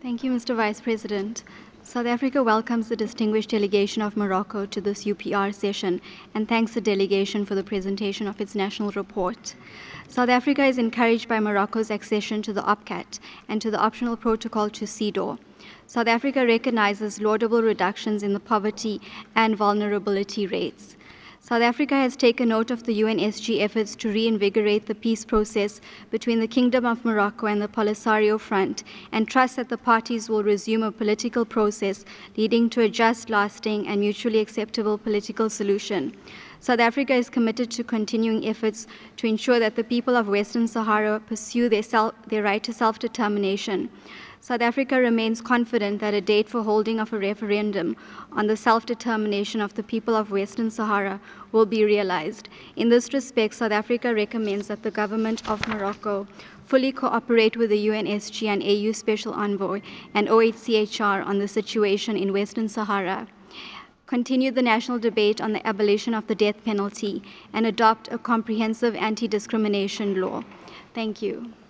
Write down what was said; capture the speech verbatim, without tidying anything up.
Thank you, Mister Vice President. South Africa welcomes the distinguished delegation of Morocco to this U P R session and thanks the delegation for the presentation of its national report. South Africa is encouraged by Morocco's accession to the OPCAT and to the optional protocol to CEDAW. South Africa recognizes laudable reductions in the poverty and vulnerability rates. South Africa has taken note of the U N S G efforts to reinvigorate the peace process between the Kingdom of Morocco and the Polisario Front and trusts that the parties will resume a political process leading to a just, lasting, and mutually acceptable political solution. South Africa is committed to continuing efforts to ensure that the people of Western Sahara pursue their, self, their right to self-determination. South Africa remains confident that a date for holding of a referendum on the self-determination of the people of Western Sahara will be realized. In this respect, South Africa recommends that the government of Morocco fully cooperate with the U N S G and A U Special Envoy and O H C H R on the situation in Western Sahara, continue the national debate on the abolition of the death penalty, and adopt a comprehensive anti-discrimination law. Thank you.